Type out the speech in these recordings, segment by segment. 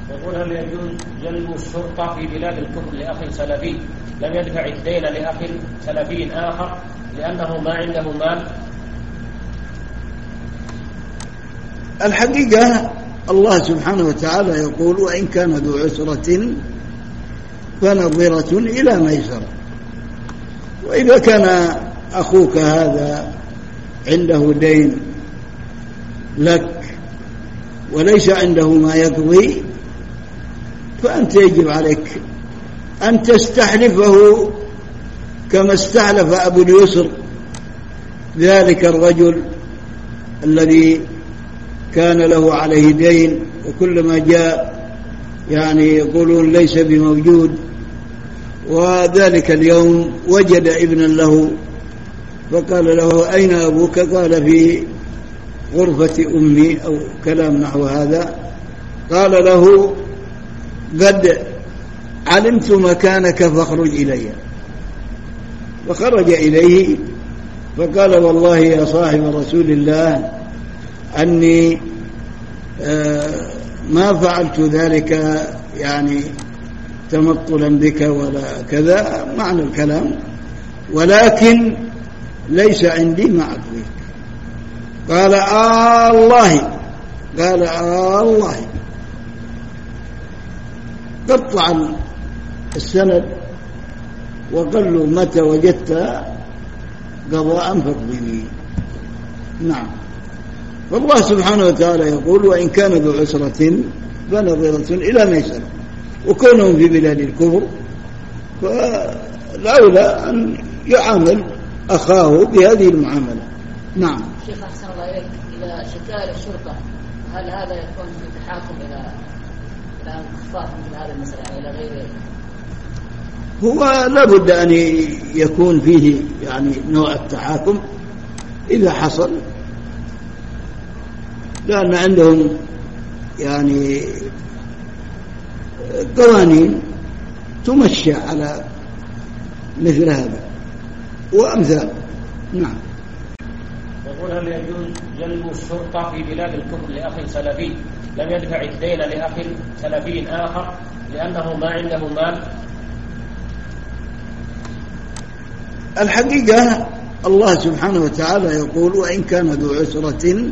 يقول هل يجوز جلب الشرطة في بلاد الكفر لأخ سلفي لم يدفع الدين لأخ سلفي آخر لأنه ما عنده مال؟ الحقيقة الله سبحانه وتعالى يقول وإن كان ذو عسرة فنظرة إلى ميسرة. وإذا كان أخوك هذا عنده دين لك وليس عنده ما يقضي فأنت يجب عليك أن تستحلفه كما استحلف أبو اليسر ذلك الرجل الذي كان له عليه دين، وكلما جاء يقولون ليس بموجود، وذلك اليوم وجد ابنا له فقال له أين أبوك؟ قال في غرفة أمي أو كلام نحو هذا. قال له قد علمت مكانك فاخرج إلي، فخرج إليه فقال والله يا صاحب رسول الله أني ما فعلت ذلك تمطلا بك ولا كذا معنى الكلام، ولكن ليس عندي ما أقضيك. قال الله، قال الله. قطع السند وقال له متى وجدت قضاء فاقضني. نعم. فالله سبحانه وتعالى يقول وإن كان ذو عسرة فنظرة إلى ميسرة، وكونهم في بلاد الكفر فالأولى أن يعامل أخاه بهذه المعاملة. نعم. شيخ أحسن الله إليك، إذا شكا الشرطة هل هذا يكون في تحاكم إلى الكفار مثل هذا المسألة إلى غيره؟ هو لابد أن يكون فيه نوع التحاكم إذا حصل، لأن عندهم قوانين تمشى على مثل هذا وأمثال. نعم. يقول هل يجوز جلب الشرطة في بلاد الكفر لأخ سلفي لم يدفع الدين لأخ سلفي آخر لأنه ما عنده مال؟ الحقيقة الله سبحانه وتعالى يقول وإن كان ذو عسرة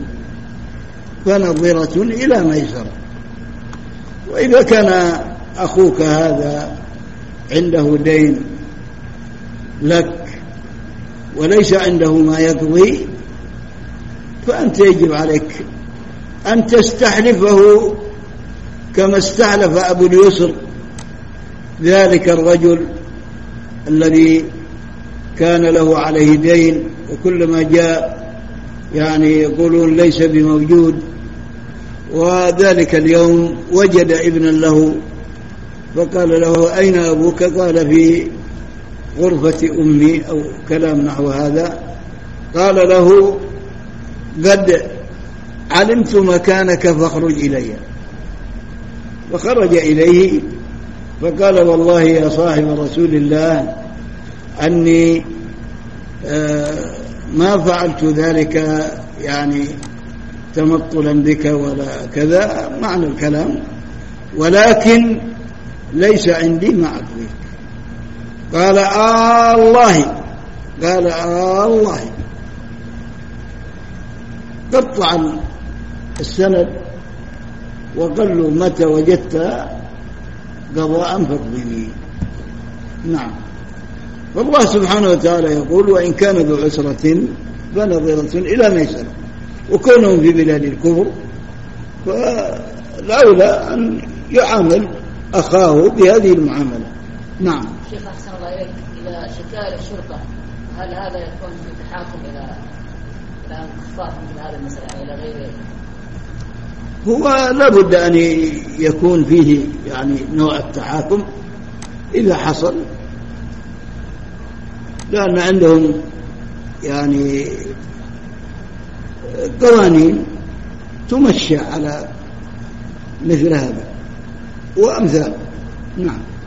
فنظرة إلى ميسرة. وإذا كان أخوك هذا عنده دين لك وليس عنده ما يقضي فأنت يجب عليك أن تستحلفه كما استحلف أبو اليسر ذلك الرجل الذي كان له عليه دين، وكلما جاء يقولون ليس بموجود، وذلك اليوم وجد ابنا له فقال له أين أبوك؟ قال في غرفة أمي أو كلام نحو هذا. قال له قد علمت مكانك فاخرج إلي، فخرج إليه فقال والله يا صاحب رسول الله أني ما فعلت ذلك تمطلا بك ولا كذا معنى الكلام، ولكن ليس عندي ما أقضيك. قال الله، قال الله. قطع السند وقال له متى وجدت قضاء فاقضني. نعم. فالله سبحانه وتعالى يقول وإن كان ذو عسرة فنظرة إلى ميسرة، وكونهم في بلاد الكفر فالأولى أن يعامل أخاه بهذه المعاملة. نعم. شيخ أحسن الله إليك، إذا شكا الشرطة هل هذا يكون في تحاكم إلى الكفار مثل هذا المسألة إلى غيره؟ هو لابد أن يكون فيه نوع التحاكم إذا حصل، لأن عندهم قوانين تمشى على مثل هذا وأمثال. نعم.